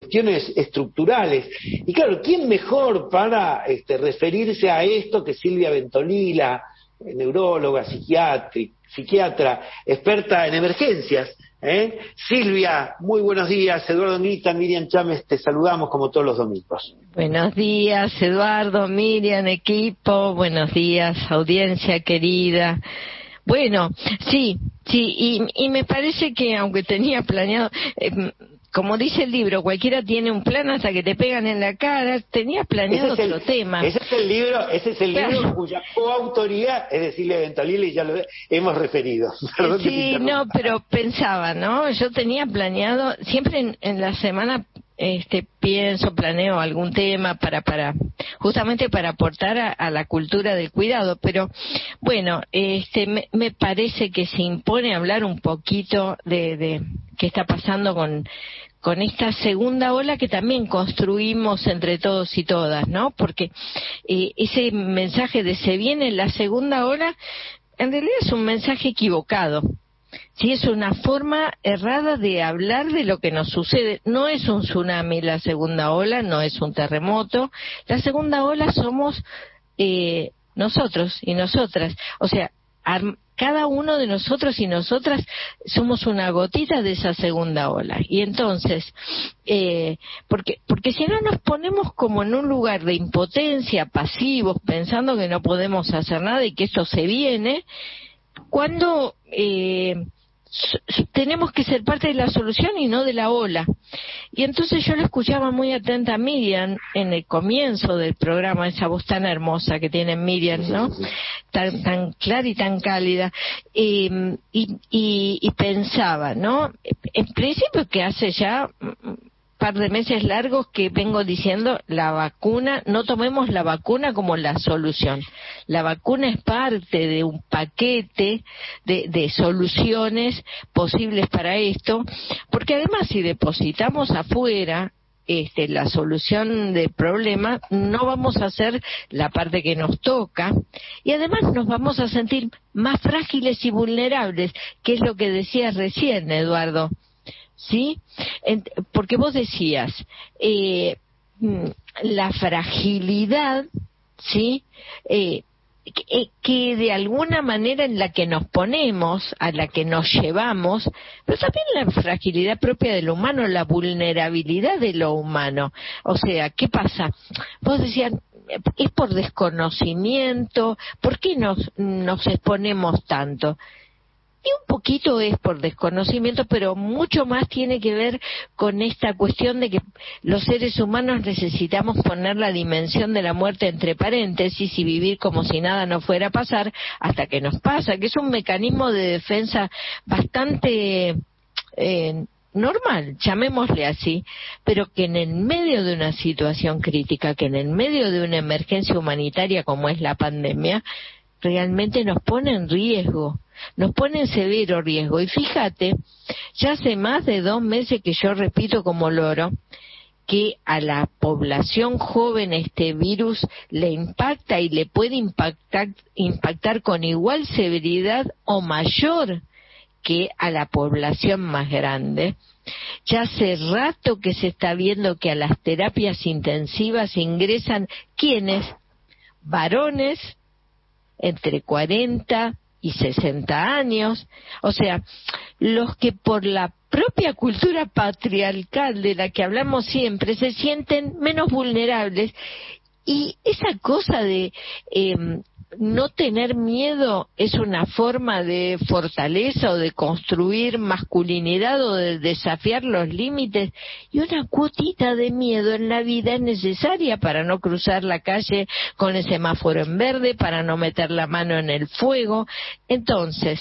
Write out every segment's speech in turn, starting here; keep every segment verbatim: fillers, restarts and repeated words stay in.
cuestiones estructurales. Y claro, ¿quién mejor para este, referirse a esto que Silvia Ventolila, neuróloga, psiquiatri, psiquiatra, experta en emergencias? ¿eh? Silvia, muy buenos días. Eduardo Nita, Miriam Chámez, te saludamos como todos los domingos. Buenos días, Eduardo, Miriam, equipo, buenos días, audiencia querida. Bueno, sí, sí, y, y me parece que aunque tenía planeado, eh, como dice el libro, cualquiera tiene un plan hasta que te pegan en la cara, tenía planeado ese es otro el, tema. Ese es el libro, ese es el claro. libro cuya coautoría es de Silvia Ventolila y ya lo hemos referido. Perdón sí, no, pero pensaba, ¿no? Yo tenía planeado, siempre en, en la semana este pienso, planeo algún tema para para justamente para aportar a, a la cultura del cuidado, pero bueno, este me, me parece que se impone hablar un poquito de, de qué está pasando con con esta segunda ola que también construimos entre todos y todas, ¿no? Porque eh, ese mensaje de se viene la segunda ola en realidad es un mensaje equivocado. Sí, es una forma errada de hablar de lo que nos sucede. No es un tsunami la segunda ola, no es un terremoto. La segunda ola somos eh, nosotros y nosotras. O sea, cada uno de nosotros y nosotras somos una gotita de esa segunda ola. Y entonces, eh, porque, porque si no nos ponemos como en un lugar de impotencia, pasivos, pensando que no podemos hacer nada y que esto se viene, cuando eh, tenemos que ser parte de la solución y no de la ola. Y entonces yo lo escuchaba muy atenta a Miriam en el comienzo del programa, esa voz tan hermosa que tiene Miriam, ¿no? Tan, tan clara y tan cálida. Y, y, y, y pensaba, ¿no? En principio que hace ya par de meses largos que vengo diciendo la vacuna, no tomemos la vacuna como la solución. La vacuna es parte de un paquete de, de soluciones posibles para esto, porque además si depositamos afuera este, la solución del problema, no vamos a hacer la parte que nos toca y además nos vamos a sentir más frágiles y vulnerables, que es lo que decías recién, Eduardo. ¿Sí? Porque vos decías, eh, la fragilidad, ¿sí? Eh, que, que de alguna manera en la que nos ponemos, a la que nos llevamos, pero también la fragilidad propia de lo humano, la vulnerabilidad de lo humano. O sea, ¿qué pasa? Vos decías, es por desconocimiento, ¿por qué nos, nos exponemos tanto? Y un poquito es por desconocimiento, pero mucho más tiene que ver con esta cuestión de que los seres humanos necesitamos poner la dimensión de la muerte entre paréntesis y vivir como si nada no fuera a pasar hasta que nos pasa, que es un mecanismo de defensa bastante eh, normal, llamémosle así, pero que en el medio de una situación crítica, que en el medio de una emergencia humanitaria como es la pandemia, realmente nos pone en riesgo, nos pone en severo riesgo. Y fíjate, ya hace más de dos meses que yo repito como loro que a la población joven este virus le impacta y le puede impactar, impactar con igual severidad o mayor que a la población más grande. Ya hace rato que se está viendo que a las terapias intensivas ingresan ¿quiénes? Varones entre cuarenta y sesenta años, o sea, los que por la propia cultura patriarcal de la que hablamos siempre se sienten menos vulnerables, y esa cosa de eh, no tener miedo es una forma de fortaleza o de construir masculinidad o de desafiar los límites, y una cuotita de miedo en la vida es necesaria para no cruzar la calle con el semáforo en verde, para no meter la mano en el fuego. Entonces,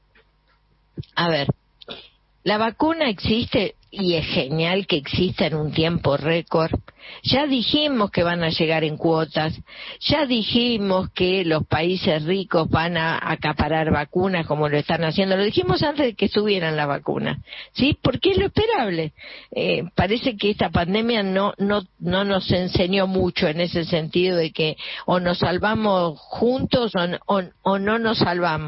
a ver, la vacuna existe y es genial que exista en un tiempo récord. Ya dijimos que van a llegar en cuotas, ya dijimos que los países ricos van a acaparar vacunas como lo están haciendo, lo dijimos antes de que estuvieran las vacunas, ¿sí? Porque es lo esperable. Eh, parece que esta pandemia no, no, no nos enseñó mucho en ese sentido de que o nos salvamos juntos o, o, o no nos salvamos.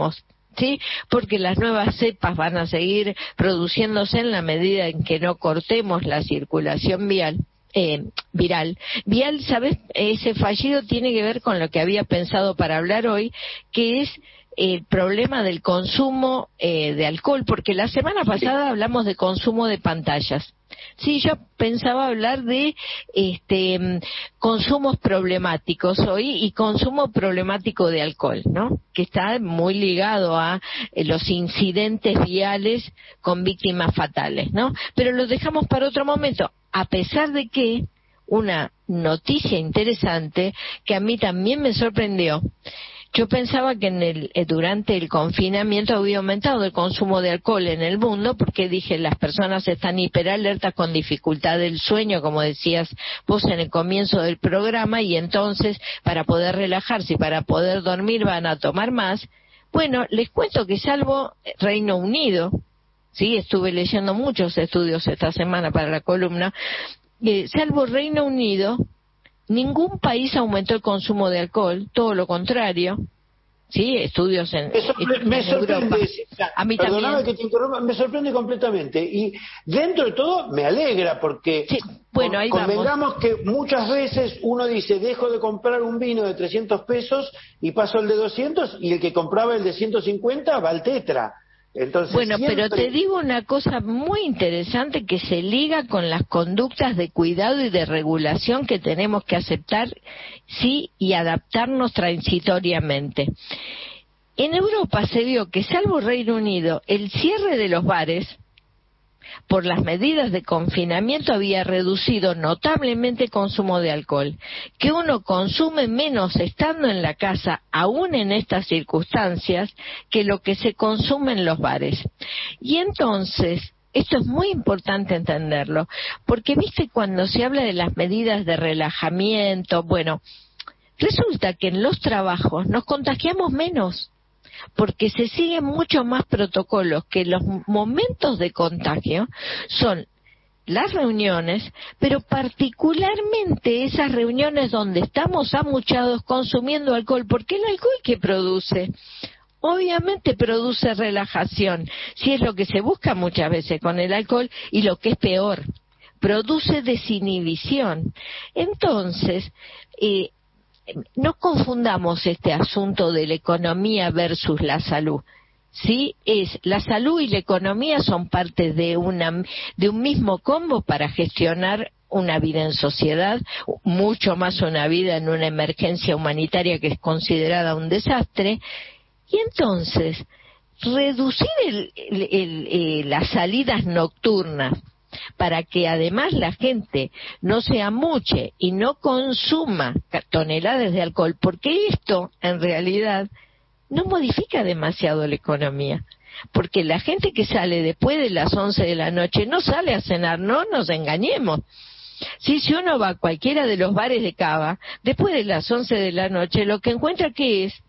¿sí? Porque las nuevas cepas van a seguir produciéndose en la medida en que no cortemos la circulación vial. Eh, viral. Vial, ¿sabes? Ese fallido tiene que ver con lo que había pensado para hablar hoy, que es el problema del consumo eh, de alcohol, porque la semana pasada hablamos de consumo de pantallas. Sí, yo pensaba hablar de este consumos problemáticos hoy y consumo problemático de alcohol, ¿no? Que está muy ligado a eh, los incidentes viales con víctimas fatales, ¿no? Pero lo dejamos para otro momento, a pesar de que una noticia interesante que a mí también me sorprendió. Yo pensaba que en el, eh, durante el confinamiento había aumentado el consumo de alcohol en el mundo, porque dije, las personas están hiperalertas con dificultad del sueño, como decías vos en el comienzo del programa, y entonces para poder relajarse y para poder dormir van a tomar más. Bueno, les cuento que salvo Reino Unido, sí, estuve leyendo muchos estudios esta semana para la columna, eh, salvo Reino Unido, ningún país aumentó el consumo de alcohol, todo lo contrario. Sí, estudios en, Eso me, en me sorprende, Europa. A mí perdóname también. que te interrumpa, me sorprende completamente. Y dentro de todo me alegra, porque Sí, bueno, ahí convengamos vamos. que muchas veces uno dice, dejo de comprar un vino de trescientos pesos y paso el de doscientos, y el que compraba el de ciento cincuenta va al tetra. Entonces, bueno, siempre... pero te digo una cosa muy interesante que se liga con las conductas de cuidado y de regulación que tenemos que aceptar, sí, y adaptarnos transitoriamente. En Europa se vio que, salvo Reino Unido, el cierre de los bares por las medidas de confinamiento había reducido notablemente el consumo de alcohol, que uno consume menos estando en la casa, aún en estas circunstancias, que lo que se consume en los bares. Y entonces, esto es muy importante entenderlo, porque viste cuando se habla de las medidas de relajamiento, bueno, resulta que en los trabajos nos contagiamos menos, porque se siguen mucho más protocolos, que los momentos de contagio son las reuniones, pero particularmente esas reuniones donde estamos amuchados consumiendo alcohol, porque el alcohol que produce, obviamente produce relajación, si es lo que se busca muchas veces con el alcohol, y lo que es peor, produce desinhibición. Entonces, eh, no confundamos este asunto de la economía versus la salud. Sí, es la salud y la economía son parte de una de un mismo combo para gestionar una vida en sociedad, mucho más una vida en una emergencia humanitaria que es considerada un desastre. Y entonces, reducir el, el, el, el, las salidas nocturnas para que además la gente no se amuche y no consuma toneladas de alcohol, porque esto en realidad no modifica demasiado la economía, porque la gente que sale después de las once de la noche no sale a cenar, no nos engañemos. Sí, si uno va a cualquiera de los bares de Cava, después de las once de la noche, lo que encuentra que es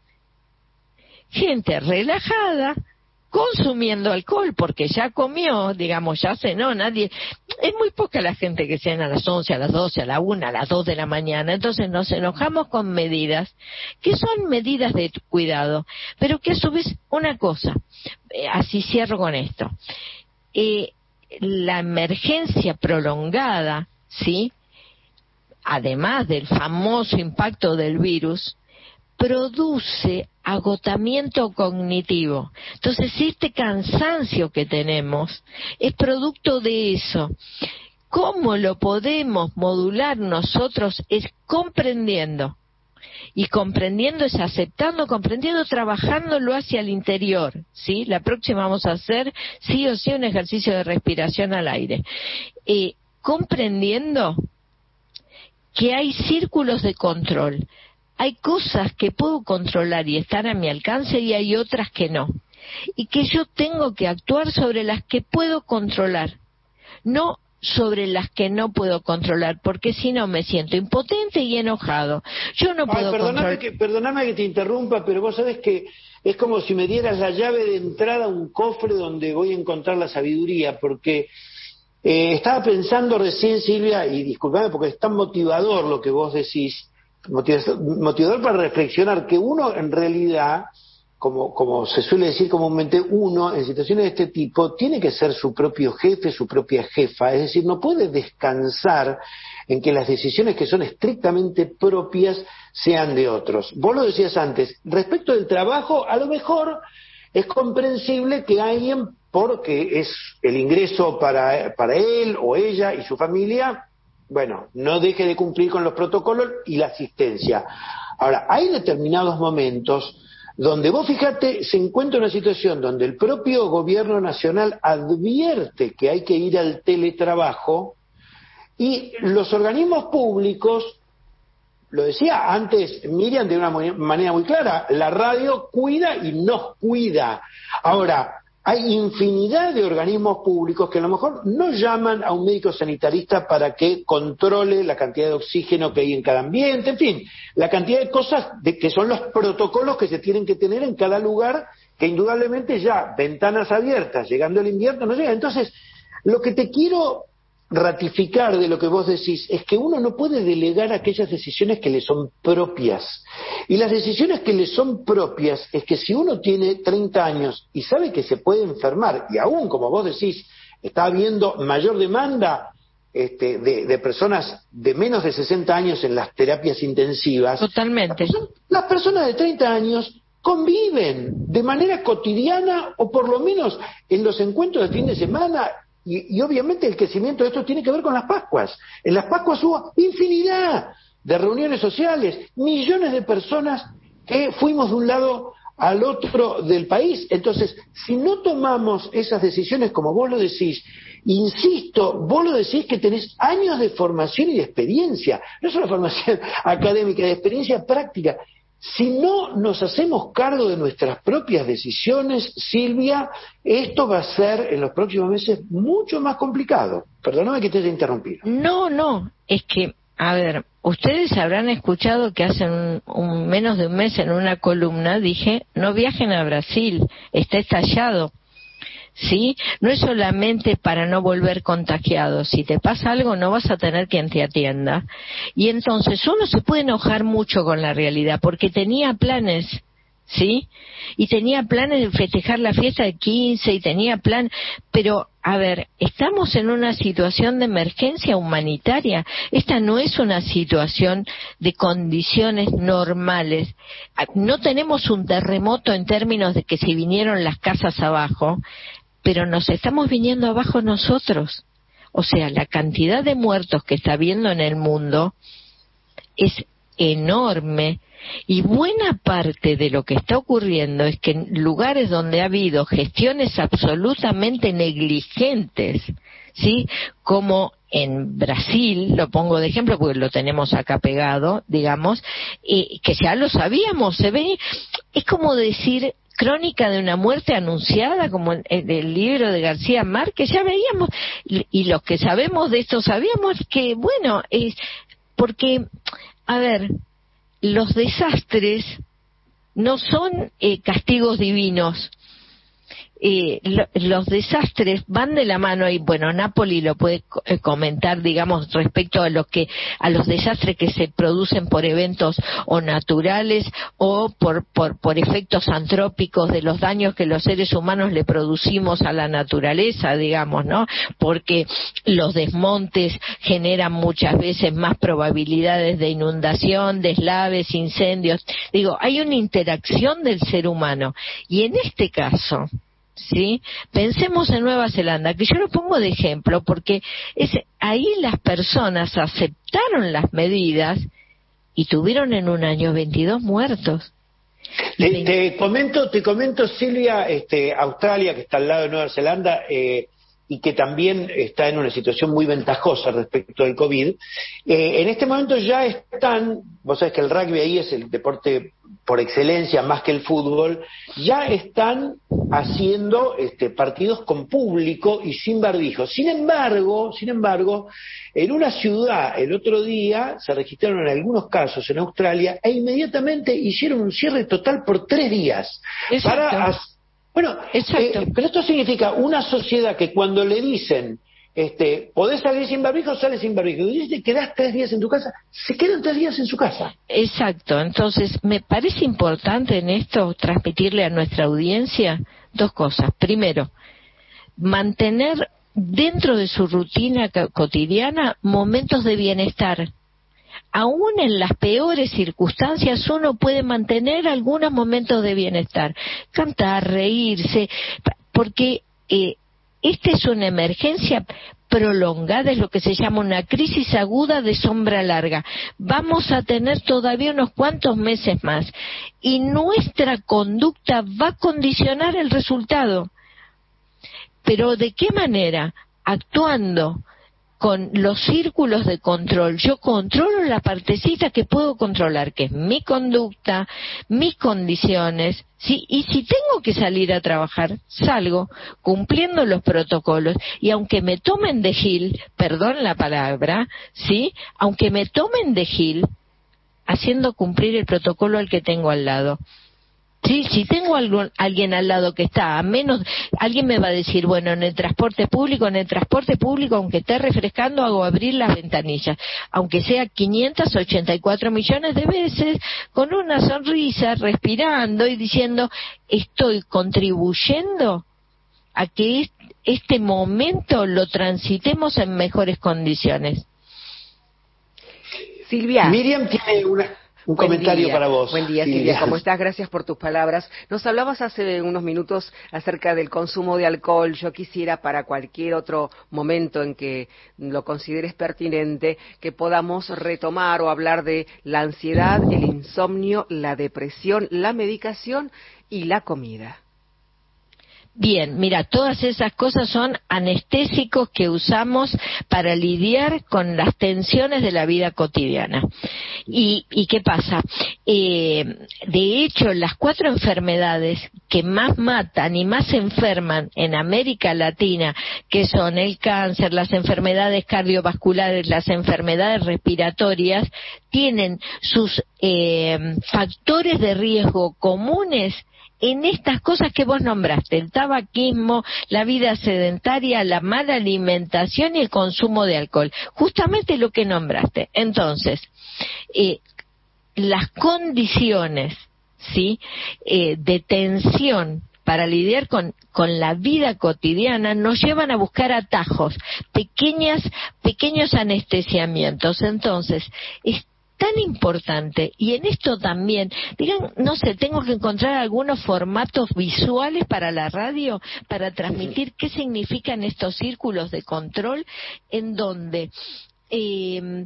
gente relajada, consumiendo alcohol, porque ya comió, digamos, ya cenó, nadie, es muy poca la gente que cena a las once, a las doce, a la una, a las dos de la mañana, entonces nos enojamos con medidas, que son medidas de cuidado, pero que a su vez, una cosa, eh, así cierro con esto, eh, la emergencia prolongada, ¿sí?, además del famoso impacto del virus, produce agotamiento cognitivo. Entonces, este cansancio que tenemos es producto de eso. ¿Cómo lo podemos modular nosotros? Es comprendiendo. Y comprendiendo es aceptando, comprendiendo, trabajándolo hacia el interior, ¿sí? La próxima vamos a hacer sí o sí un ejercicio de respiración al aire. Eh, comprendiendo que hay círculos de control. Hay cosas que puedo controlar y están a mi alcance, y hay otras que no. Y que yo tengo que actuar sobre las que puedo controlar, no sobre las que no puedo controlar, porque si no me siento impotente y enojado. Yo no puedo Ay, perdóname controlar. que, perdóname que te interrumpa, pero vos sabés que es como si me dieras la llave de entrada a un cofre donde voy a encontrar la sabiduría, porque eh, estaba pensando recién, Silvia, y disculpame porque es tan motivador lo que vos decís, motivador para reflexionar, que uno en realidad como, como se suele decir comúnmente, uno en situaciones de este tipo tiene que ser su propio jefe, su propia jefa, es decir, no puede descansar en que las decisiones que son estrictamente propias sean de otros. Vos lo decías antes, respecto del trabajo, a lo mejor es comprensible que alguien, porque es el ingreso para, para él o ella y su familia, bueno, no deje de cumplir con los protocolos y la asistencia. Ahora, hay determinados momentos donde vos, fíjate, se encuentra una situación donde el propio gobierno nacional advierte que hay que ir al teletrabajo y los organismos públicos, lo decía antes Miriam de una manera muy clara, la radio cuida y nos cuida. Ahora, hay infinidad de organismos públicos que a lo mejor no llaman a un médico sanitarista para que controle la cantidad de oxígeno que hay en cada ambiente, en fin, la cantidad de cosas de que son los protocolos que se tienen que tener en cada lugar, que indudablemente ya ventanas abiertas, llegando el invierno, no llega. Entonces, lo que te quiero ratificar de lo que vos decís es que uno no puede delegar aquellas decisiones que le son propias, y las decisiones que le son propias es que si uno tiene treinta años y sabe que se puede enfermar, y aún como vos decís está habiendo mayor demanda este, de, de personas de menos de sesenta años en las terapias intensivas, totalmente, las personas de treinta años conviven de manera cotidiana o por lo menos en los encuentros de fin de semana. Y, y obviamente el crecimiento de esto tiene que ver con las Pascuas. En las Pascuas hubo infinidad de reuniones sociales, millones de personas que fuimos de un lado al otro del país. Entonces, si no tomamos esas decisiones como vos lo decís, insisto, vos lo decís que tenés años de formación y de experiencia, no solo formación académica, de experiencia práctica. Si no nos hacemos cargo de nuestras propias decisiones, Silvia, esto va a ser en los próximos meses mucho más complicado. Perdóname que te haya interrumpido. No, no, es que, a ver, ustedes habrán escuchado que hace un, un menos de un mes en una columna dije, no viajen a Brasil, está estallado. ¿Sí? No es solamente para no volver contagiados. Si te pasa algo, no vas a tener quien te atienda. Y entonces uno se puede enojar mucho con la realidad, porque tenía planes, ¿sí? Y tenía planes de festejar la fiesta de quince, y tenía plan, pero, a ver, estamos en una situación de emergencia humanitaria. Esta no es una situación de condiciones normales. No tenemos un terremoto en términos de que se vinieron las casas abajo, pero nos estamos viniendo abajo nosotros. O sea, la cantidad de muertos que está habiendo en el mundo es enorme, y buena parte de lo que está ocurriendo es que en lugares donde ha habido gestiones absolutamente negligentes, ¿sí? Como en Brasil, lo pongo de ejemplo porque lo tenemos acá pegado, digamos, y que ya lo sabíamos, se ve, es como decir crónica de una muerte anunciada, como en el libro de García Márquez, ya veíamos, y los que sabemos de esto sabíamos que, bueno, es porque, a ver, los desastres no son eh, castigos divinos. Eh, lo, los desastres van de la mano, y bueno, Napoli lo puede eh, comentar, digamos, respecto a lo que a los desastres que se producen por eventos o naturales o por, por por efectos antrópicos de los daños que los seres humanos le producimos a la naturaleza, digamos, ¿no? Porque los desmontes generan muchas veces más probabilidades de inundación, deslaves, incendios. Digo, hay una interacción del ser humano, y en este caso, ¿sí? Pensemos en Nueva Zelanda, que yo lo pongo de ejemplo porque es ahí las personas aceptaron las medidas y tuvieron en un año veintidós muertos. Te, te comento, te comento Silvia, este, Australia, que está al lado de Nueva Zelanda, eh, y que también está en una situación muy ventajosa respecto al COVID, eh, en este momento ya están, vos sabés que el rugby ahí es el deporte por excelencia más que el fútbol, ya están haciendo este, partidos con público y sin barbijo. Sin embargo, sin embargo, en una ciudad el otro día se registraron algunos casos en Australia e inmediatamente hicieron un cierre total por tres días. Exacto. Para Bueno, eh, pero esto significa una sociedad que cuando le dicen este, podés salir sin barbijo, sales sin barbijo. Y si te quedás tres días en tu casa, se quedan tres días en su casa. Exacto. Entonces, me parece importante en esto transmitirle a nuestra audiencia dos cosas. Primero, mantener dentro de su rutina cotidiana momentos de bienestar. Aún en las peores circunstancias uno puede mantener algunos momentos de bienestar, cantar, reírse, porque eh, esta es una emergencia prolongada, es lo que se llama una crisis aguda de sombra larga. Vamos a tener todavía unos cuantos meses más y nuestra conducta va a condicionar el resultado. Pero ¿de qué manera? Actuando con los círculos de control. Yo controlo la partecita que puedo controlar, que es mi conducta, mis condiciones, ¿sí? Y si tengo que salir a trabajar, salgo cumpliendo los protocolos. Y aunque me tomen de gil, perdón la palabra, ¿sí? Aunque me tomen de gil, haciendo cumplir el protocolo al que tengo al lado. Sí, si tengo algo, alguien al lado que está a menos, alguien me va a decir, bueno, en el transporte público, en el transporte público, aunque esté refrescando, hago abrir las ventanillas, aunque sea quinientos ochenta y cuatro millones de veces, con una sonrisa, respirando y diciendo, estoy contribuyendo a que este momento lo transitemos en mejores condiciones. Silvia. Miriam tiene una... Un Buen comentario día. para vos. Buen día, Silvia. Silvia. ¿Cómo estás? Gracias por tus palabras. Nos hablabas hace unos minutos acerca del consumo de alcohol. Yo quisiera, para cualquier otro momento en que lo consideres pertinente, que podamos retomar o hablar de la ansiedad, el insomnio, la depresión, la medicación y la comida. Bien, mira, todas esas cosas son anestésicos que usamos para lidiar con las tensiones de la vida cotidiana. ¿Y, y qué pasa? Eh, de hecho, las cuatro enfermedades que más matan y más enferman en América Latina, que son el cáncer, las enfermedades cardiovasculares, las enfermedades respiratorias, tienen sus eh, factores de riesgo comunes en estas cosas que vos nombraste, el tabaquismo, la vida sedentaria, la mala alimentación y el consumo de alcohol. Justamente lo que nombraste. Entonces, eh, las condiciones, ¿sí?, eh, de tensión para lidiar con, con la vida cotidiana nos llevan a buscar atajos, pequeñas, pequeños anestesiamientos. Entonces, es tan importante, y en esto también, digan, no sé, tengo que encontrar algunos formatos visuales para la radio, para transmitir qué significan estos círculos de control, en donde eh,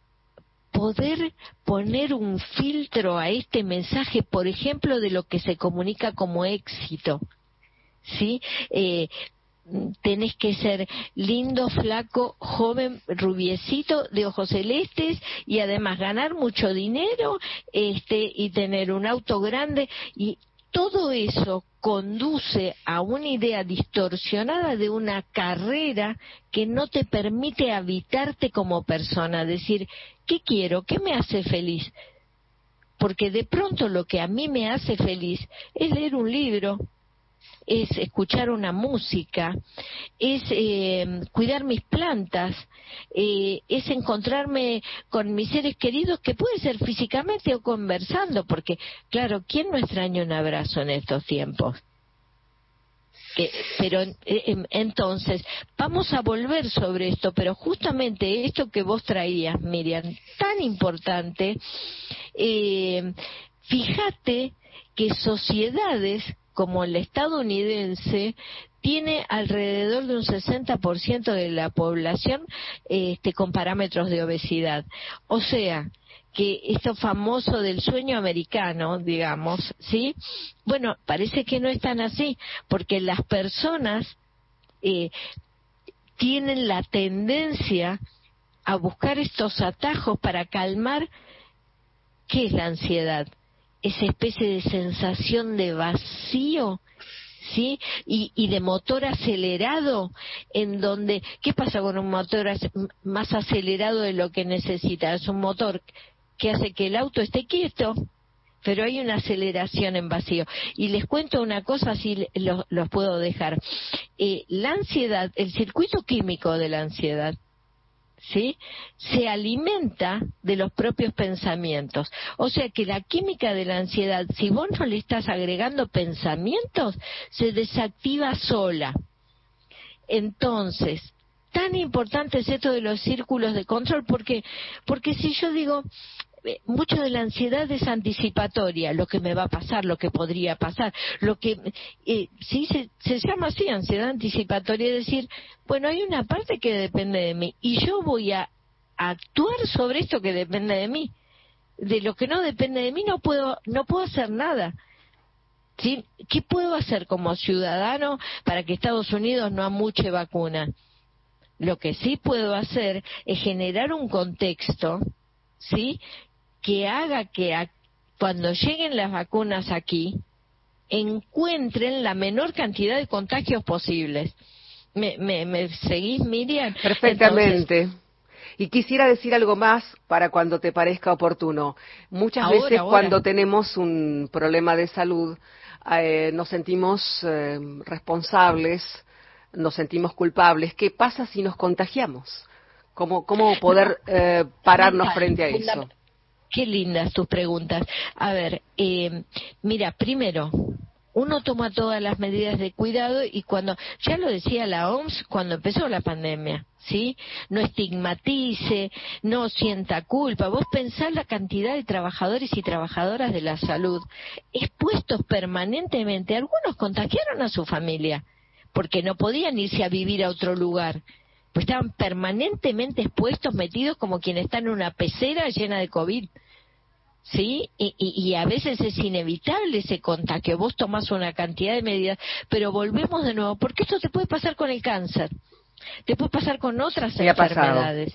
poder poner un filtro a este mensaje, por ejemplo, de lo que se comunica como éxito, ¿sí? Eh, tenés que ser lindo, flaco, joven, rubiecito, de ojos celestes y además ganar mucho dinero, este, y tener un auto grande, y todo eso conduce a una idea distorsionada de una carrera que no te permite habitarte como persona, decir, ¿qué quiero? ¿Qué me hace feliz? Porque de pronto lo que a mí me hace feliz es leer un libro, es escuchar una música, es eh, cuidar mis plantas, eh, es encontrarme con mis seres queridos, que puede ser físicamente o conversando, porque, claro, ¿quién no extraña un abrazo en estos tiempos? Eh, pero eh, entonces, vamos a volver sobre esto, pero justamente esto que vos traías, Miriam, tan importante, eh, fíjate que sociedades como la estadounidense tiene alrededor de un sesenta por ciento de la población este, con parámetros de obesidad. O sea, que esto famoso del sueño americano, digamos, ¿sí? Bueno, parece que no es tan así, porque las personas eh, tienen la tendencia a buscar estos atajos para calmar. ¿Qué es la ansiedad? Esa especie de sensación de vacío, ¿sí? Y, y de motor acelerado, en donde, ¿qué pasa con un motor más acelerado de lo que necesita? Es un motor que hace que el auto esté quieto, pero hay una aceleración en vacío. Y les cuento una cosa, así los, los puedo dejar. Eh, la ansiedad, el circuito químico de la ansiedad, ¿sí?, se alimenta de los propios pensamientos. O sea que la química de la ansiedad, si vos no le estás agregando pensamientos, se desactiva sola. Entonces, tan importante es esto de los círculos de control, porque porque si yo digo, eh, mucho de la ansiedad es anticipatoria, lo que me va a pasar, lo que podría pasar, lo que eh, sí se, se llama así, ansiedad anticipatoria, es decir, bueno, hay una parte que depende de mí y yo voy a actuar sobre esto que depende de mí. De lo que no depende de mí no puedo no puedo hacer nada. ¿Sí? ¿Qué puedo hacer como ciudadano para que Estados Unidos no amuche vacuna? Lo que sí puedo hacer es generar un contexto, ¿sí?, que haga que a, cuando lleguen las vacunas aquí, encuentren la menor cantidad de contagios posibles. ¿Me, me, me seguís, Miriam? Perfectamente. Entonces, y quisiera decir algo más para cuando te parezca oportuno. Muchas ahora, veces ahora. cuando tenemos un problema de salud, eh, nos sentimos eh, responsables, nos sentimos culpables. ¿Qué pasa si nos contagiamos? ¿Cómo, cómo poder No, eh, pararnos frente a eso? Qué lindas tus preguntas. A ver, eh, mira, primero, uno toma todas las medidas de cuidado y cuando, ya lo decía la O M S cuando empezó la pandemia, ¿sí? No estigmatice, no sienta culpa. Vos pensás la cantidad de trabajadores y trabajadoras de la salud expuestos permanentemente. Algunos contagiaron a su familia porque no podían irse a vivir a otro lugar. Pues estaban permanentemente expuestos, metidos como quien está en una pecera llena de COVID, ¿sí? Y, y, y a veces es inevitable ese contagio. Vos tomás una cantidad de medidas, pero volvemos de nuevo, porque esto te puede pasar con el cáncer, te puede pasar con otras Me ha enfermedades.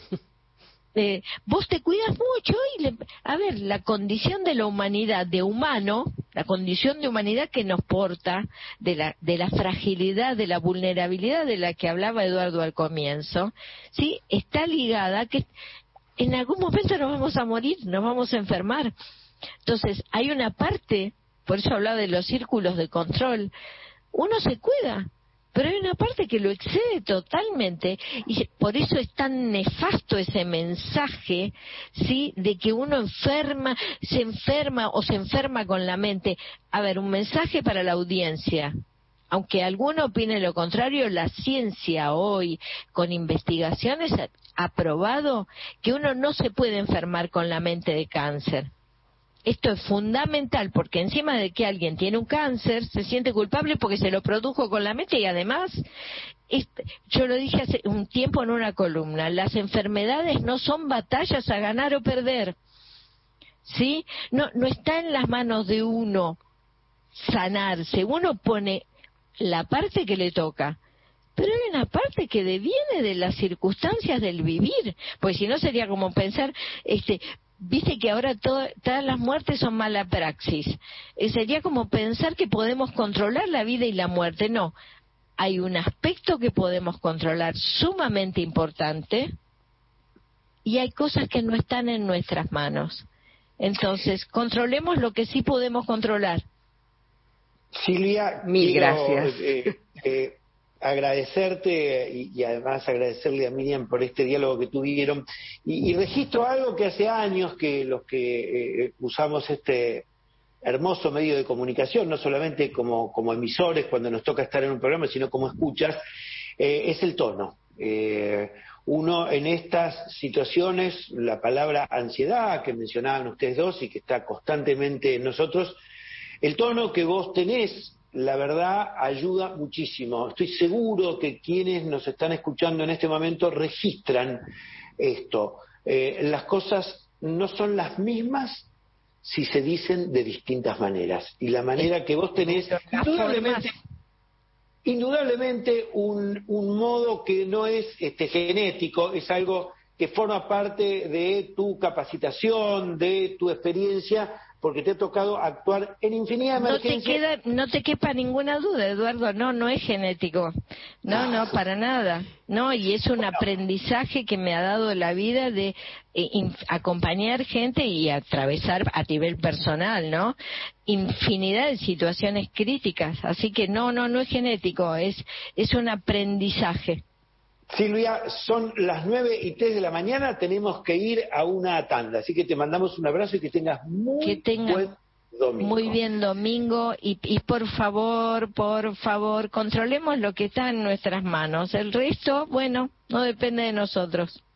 Eh, vos te cuidas mucho y, le, a ver, la condición de la humanidad, de humano, la condición de humanidad que nos porta, de la, de la fragilidad, de la vulnerabilidad de la que hablaba Eduardo al comienzo, ¿sí?, está ligada a que en algún momento nos vamos a morir, nos vamos a enfermar. Entonces, hay una parte, por eso hablaba de los círculos de control, uno se cuida, pero hay una parte que lo excede totalmente y por eso es tan nefasto ese mensaje, ¿sí?, de que uno enferma, se enferma o se enferma con la mente. A ver, un mensaje para la audiencia. Aunque alguno opine lo contrario, la ciencia hoy, con investigaciones, ha probado que uno no se puede enfermar con la mente de cáncer. Esto es fundamental porque encima de que alguien tiene un cáncer, se siente culpable porque se lo produjo con la mente y además, este, yo lo dije hace un tiempo en una columna, las enfermedades no son batallas a ganar o perder, ¿sí? No, no está en las manos de uno sanarse, uno pone la parte que le toca, pero hay una parte que deviene de las circunstancias del vivir, pues si no sería como pensar, este, viste que ahora todo, todas las muertes son mala praxis, eh, sería como pensar que podemos controlar la vida y la muerte. No, hay un aspecto que podemos controlar sumamente importante y hay cosas que no están en nuestras manos. Entonces, controlemos lo que sí podemos controlar. Silvia, mil quiero, gracias. Eh, eh, agradecerte y, y además agradecerle a Miriam por este diálogo que tuvieron y, y registro algo que hace años que los que eh, usamos este hermoso medio de comunicación, no solamente como, como emisores cuando nos toca estar en un programa, sino como escuchas, eh, es el tono. Eh, uno en estas situaciones, la palabra ansiedad que mencionaban ustedes dos y que está constantemente en nosotros, el tono que vos tenés, la verdad, ayuda muchísimo. Estoy seguro que quienes nos están escuchando en este momento registran esto. Eh, las cosas no son las mismas si se dicen de distintas maneras. Y la manera que vos tenés, indudablemente, indudablemente un, un modo que no es este, genético, es algo que forma parte de tu capacitación, de tu experiencia, porque te ha tocado actuar en infinidad de No te emergencias. queda, no te quepa ninguna duda, Eduardo, no, no es genético, no, no, para nada, no, y es un aprendizaje que me ha dado la vida de eh, in, acompañar gente y atravesar a nivel personal, ¿no? Infinidad de situaciones críticas, así que no, no, no es genético, es, es un aprendizaje. Silvia, son las nueve y tres de la mañana, tenemos que ir a una tanda, así que te mandamos un abrazo y que tengas muy que tenga buen domingo. Muy bien domingo y, y por favor, por favor, controlemos lo que está en nuestras manos. El resto, bueno, no depende de nosotros.